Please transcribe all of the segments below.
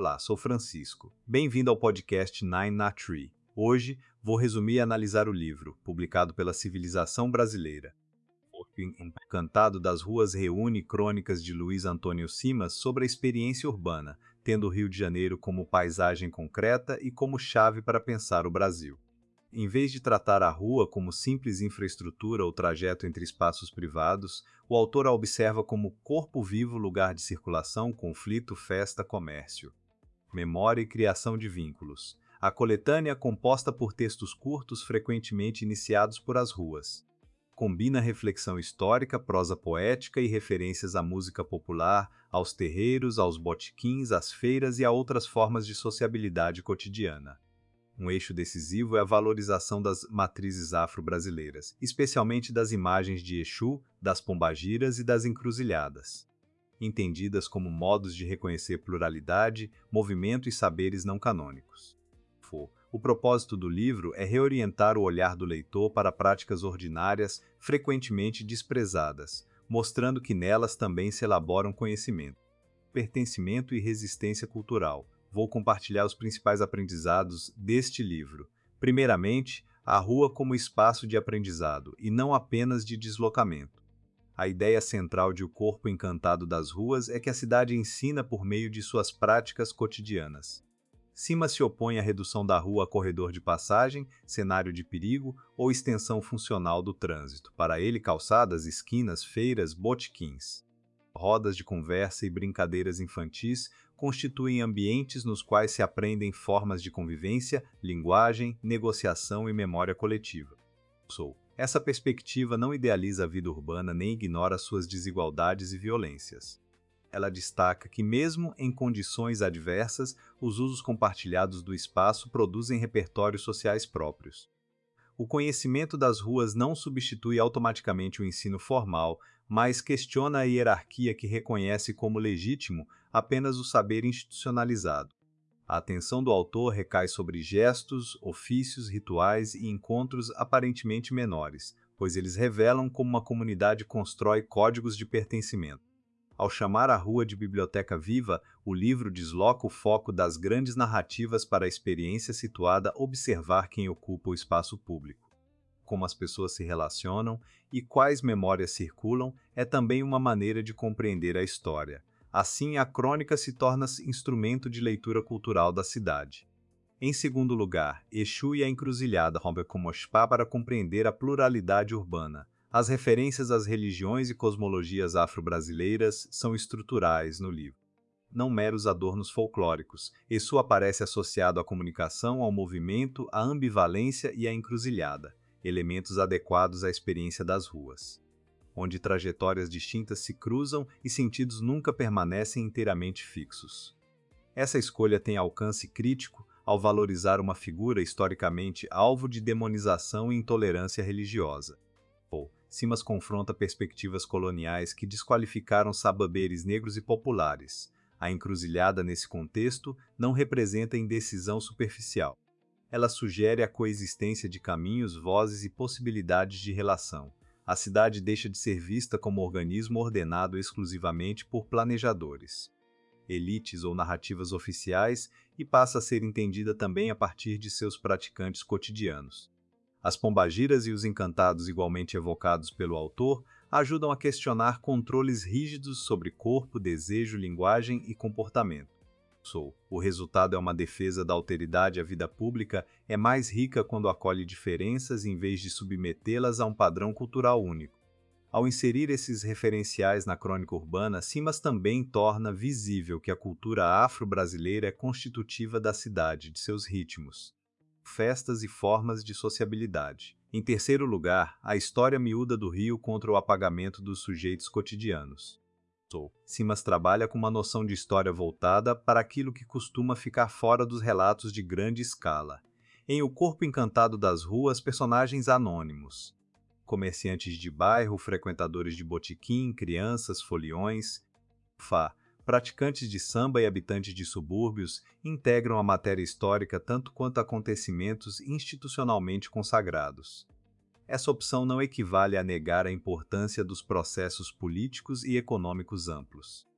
Olá, sou Francisco. Bem-vindo ao podcast Nine na Tree. Hoje vou resumir e analisar o livro, publicado pela Civilização Brasileira. O Encantado das Ruas reúne crônicas de Luiz Antônio Simas sobre a experiência urbana, tendo o Rio de Janeiro como paisagem concreta e como chave para pensar o Brasil. Em vez de tratar a rua como simples infraestrutura ou trajeto entre espaços privados, o autor a observa como corpo vivo, lugar de circulação, conflito, festa, comércio. Memória e criação de vínculos. A coletânea, composta por textos curtos frequentemente iniciados por as ruas. Combina reflexão histórica, prosa poética e referências à música popular, aos terreiros, aos botequins, às feiras e a outras formas de sociabilidade cotidiana. Um eixo decisivo é a valorização das matrizes afro-brasileiras, especialmente das imagens de Exu, das pombagiras e das encruzilhadas, entendidas como modos de reconhecer pluralidade, movimento e saberes não canônicos. O propósito do livro é reorientar o olhar do leitor para práticas ordinárias frequentemente desprezadas, mostrando que nelas também se elabora um conhecimento, pertencimento e resistência cultural. Vou compartilhar os principais aprendizados deste livro. Primeiramente, a rua como espaço de aprendizado e não apenas de deslocamento. A ideia central de O Corpo Encantado das Ruas é que a cidade ensina por meio de suas práticas cotidianas. Simas se opõe à redução da rua a corredor de passagem, cenário de perigo ou extensão funcional do trânsito. Para ele, calçadas, esquinas, feiras, botequins, rodas de conversa e brincadeiras infantis constituem ambientes nos quais se aprendem formas de convivência, linguagem, negociação e memória coletiva. Essa perspectiva não idealiza a vida urbana nem ignora suas desigualdades e violências. Ela destaca que, mesmo em condições adversas, os usos compartilhados do espaço produzem repertórios sociais próprios. O conhecimento das ruas não substitui automaticamente o ensino formal, mas questiona a hierarquia que reconhece como legítimo apenas o saber institucionalizado. A atenção do autor recai sobre gestos, ofícios, rituais e encontros aparentemente menores, pois eles revelam como uma comunidade constrói códigos de pertencimento. Ao chamar a rua de biblioteca viva, o livro desloca o foco das grandes narrativas para a experiência situada observar quem ocupa o espaço público. Como as pessoas se relacionam e quais memórias circulam é também uma maneira de compreender a história. Assim, a crônica se torna instrumento de leitura cultural da cidade. Em segundo lugar, Exu e a encruzilhada rompem como spa para compreender a pluralidade urbana. As referências às religiões e cosmologias afro-brasileiras são estruturais no livro, não meros adornos folclóricos. Exu aparece associado à comunicação, ao movimento, à ambivalência e à encruzilhada, elementos adequados à experiência das ruas, onde trajetórias distintas se cruzam e sentidos nunca permanecem inteiramente fixos. Essa escolha tem alcance crítico ao valorizar uma figura historicamente alvo de demonização e intolerância religiosa. Simas confronta perspectivas coloniais que desqualificaram sababeres negros e populares. A encruzilhada nesse contexto não representa indecisão superficial. Ela sugere a coexistência de caminhos, vozes e possibilidades de relação. A cidade deixa de ser vista como organismo ordenado exclusivamente por planejadores, elites ou narrativas oficiais e passa a ser entendida também a partir de seus praticantes cotidianos. As pombagiras e os encantados igualmente evocados pelo autor ajudam a questionar controles rígidos sobre corpo, desejo, linguagem e comportamento. O resultado é uma defesa da alteridade à vida pública é mais rica quando acolhe diferenças em vez de submetê-las a um padrão cultural único. Ao inserir esses referenciais na crônica urbana, Simas também torna visível que a cultura afro-brasileira é constitutiva da cidade, de seus ritmos, festas e formas de sociabilidade. Em terceiro lugar, a história miúda do Rio contra o apagamento dos sujeitos cotidianos. Simas trabalha com uma noção de história voltada para aquilo que costuma ficar fora dos relatos de grande escala. Em O Corpo Encantado das Ruas, personagens anônimos, comerciantes de bairro, frequentadores de botequim, crianças, foliões, praticantes de samba e habitantes de subúrbios integram a matéria histórica tanto quanto acontecimentos institucionalmente consagrados. Essa opção não equivale a negar a importância dos processos políticos e econômicos amplos.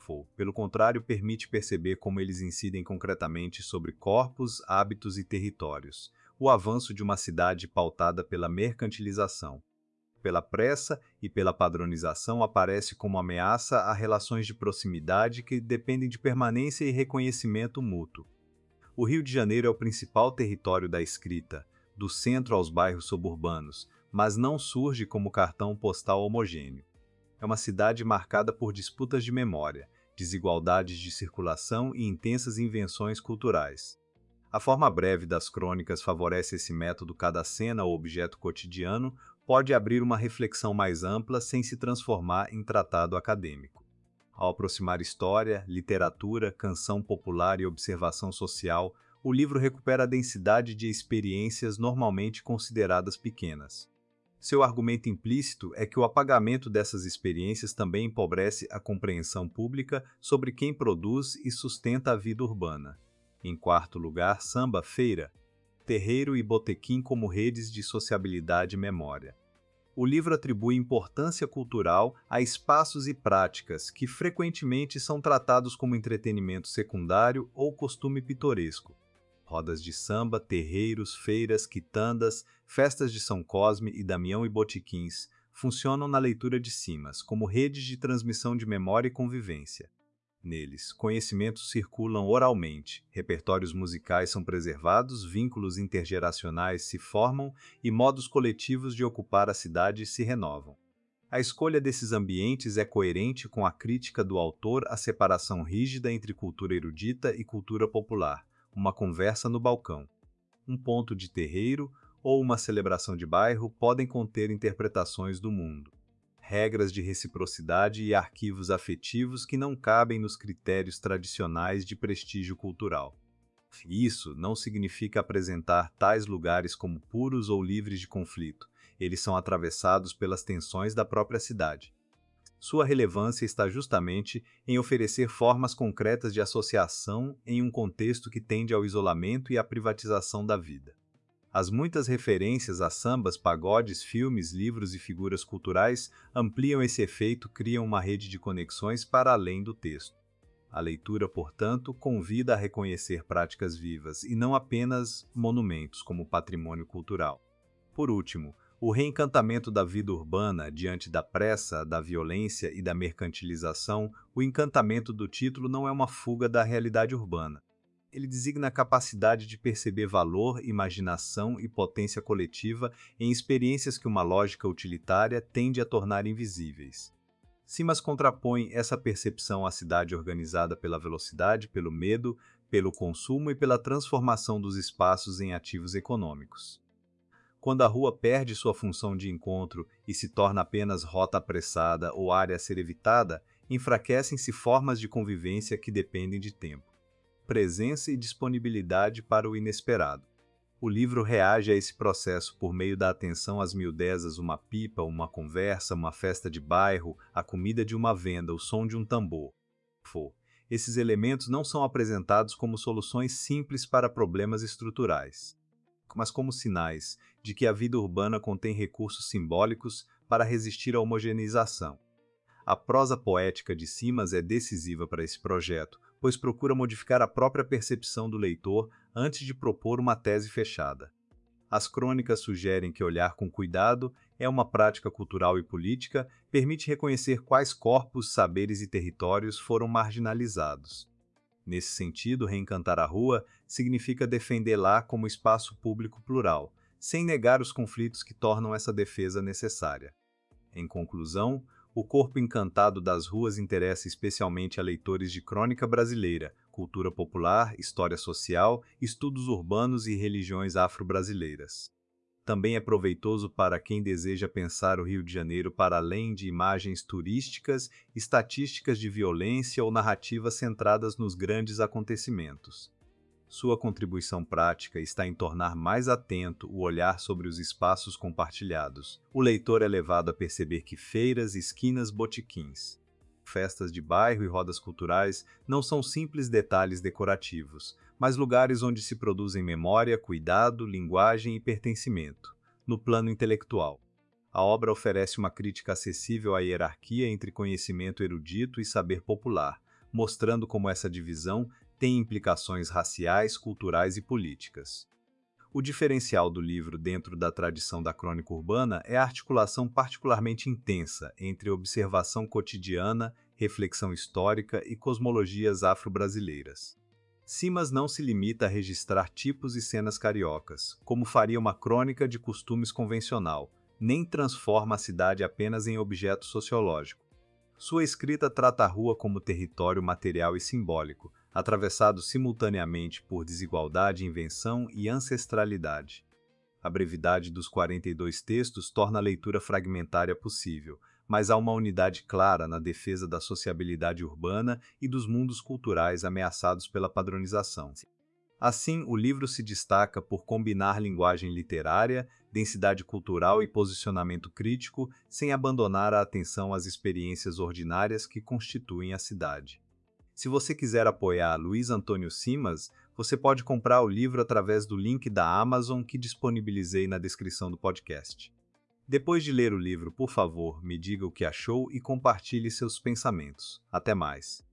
Pelo contrário, permite perceber como eles incidem concretamente sobre corpos, hábitos e territórios. O avanço de uma cidade pautada pela mercantilização, pela pressa e pela padronização aparece como ameaça a relações de proximidade que dependem de permanência e reconhecimento mútuo. O Rio de Janeiro é o principal território da escrita, do centro aos bairros suburbanos, mas não surge como cartão postal homogêneo. É uma cidade marcada por disputas de memória, desigualdades de circulação e intensas invenções culturais. A forma breve das crônicas favorece esse método cada cena ou objeto cotidiano pode abrir uma reflexão mais ampla sem se transformar em tratado acadêmico. Ao aproximar história, literatura, canção popular e observação social, o livro recupera a densidade de experiências normalmente consideradas pequenas. Seu argumento implícito é que o apagamento dessas experiências também empobrece a compreensão pública sobre quem produz e sustenta a vida urbana. Em quarto lugar, samba, feira, terreiro e botequim como redes de sociabilidade e memória. O livro atribui importância cultural a espaços e práticas que frequentemente são tratados como entretenimento secundário ou costume pitoresco. Rodas de samba, terreiros, feiras, quitandas, festas de São Cosme e Damião e botequins funcionam na leitura de Simas como redes de transmissão de memória e convivência. Neles, conhecimentos circulam oralmente, repertórios musicais são preservados, vínculos intergeracionais se formam e modos coletivos de ocupar a cidade se renovam. A escolha desses ambientes é coerente com a crítica do autor à separação rígida entre cultura erudita e cultura popular, uma conversa no balcão. Um ponto de terreiro ou uma celebração de bairro podem conter interpretações do mundo, regras de reciprocidade e arquivos afetivos que não cabem nos critérios tradicionais de prestígio cultural. Isso não significa apresentar tais lugares como puros ou livres de conflito. Eles são atravessados pelas tensões da própria cidade. Sua relevância está justamente em oferecer formas concretas de associação em um contexto que tende ao isolamento e à privatização da vida. As muitas referências a sambas, pagodes, filmes, livros e figuras culturais ampliam esse efeito, criam uma rede de conexões para além do texto. A leitura, portanto, convida a reconhecer práticas vivas e não apenas monumentos como patrimônio cultural. Por último, o reencantamento da vida urbana diante da pressa, da violência e da mercantilização, o encantamento do título não é uma fuga da realidade urbana. Ele designa a capacidade de perceber valor, imaginação e potência coletiva em experiências que uma lógica utilitária tende a tornar invisíveis. Simas contrapõe essa percepção à cidade organizada pela velocidade, pelo medo, pelo consumo e pela transformação dos espaços em ativos econômicos. Quando a rua perde sua função de encontro e se torna apenas rota apressada ou área a ser evitada, enfraquecem-se formas de convivência que dependem de tempo, presença e disponibilidade para o inesperado. O livro reage a esse processo por meio da atenção às miudezas, uma pipa, uma conversa, uma festa de bairro, a comida de uma venda, o som de um tambor. Esses elementos não são apresentados como soluções simples para problemas estruturais, mas como sinais de que a vida urbana contém recursos simbólicos para resistir à homogeneização. A prosa poética de Simas é decisiva para esse projeto, pois procura modificar a própria percepção do leitor antes de propor uma tese fechada. As crônicas sugerem que olhar com cuidado é uma prática cultural e política, permite reconhecer quais corpos, saberes e territórios foram marginalizados. Nesse sentido, reencantar a rua significa defendê-la como espaço público plural, sem negar os conflitos que tornam essa defesa necessária. Em conclusão, O Corpo Encantado das Ruas interessa especialmente a leitores de crônica brasileira, cultura popular, história social, estudos urbanos e religiões afro-brasileiras. Também é proveitoso para quem deseja pensar o Rio de Janeiro para além de imagens turísticas, estatísticas de violência ou narrativas centradas nos grandes acontecimentos. Sua contribuição prática está em tornar mais atento o olhar sobre os espaços compartilhados. O leitor é levado a perceber que feiras, esquinas, botequins, festas de bairro e rodas culturais não são simples detalhes decorativos, mas lugares onde se produzem memória, cuidado, linguagem e pertencimento. No plano intelectual, a obra oferece uma crítica acessível à hierarquia entre conhecimento erudito e saber popular, mostrando como essa divisão tem implicações raciais, culturais e políticas. O diferencial do livro dentro da tradição da crônica urbana é a articulação particularmente intensa entre observação cotidiana, reflexão histórica e cosmologias afro-brasileiras. Simas não se limita a registrar tipos e cenas cariocas, como faria uma crônica de costumes convencional, nem transforma a cidade apenas em objeto sociológico. Sua escrita trata a rua como território material e simbólico, atravessado simultaneamente por desigualdade, invenção e ancestralidade. A brevidade dos 42 textos torna a leitura fragmentária possível, mas há uma unidade clara na defesa da sociabilidade urbana e dos mundos culturais ameaçados pela padronização. Assim, o livro se destaca por combinar linguagem literária, densidade cultural e posicionamento crítico, sem abandonar a atenção às experiências ordinárias que constituem a cidade. Se você quiser apoiar Luiz Antônio Simas, você pode comprar o livro através do link da Amazon que disponibilizei na descrição do podcast. Depois de ler o livro, por favor, me diga o que achou e compartilhe seus pensamentos. Até mais!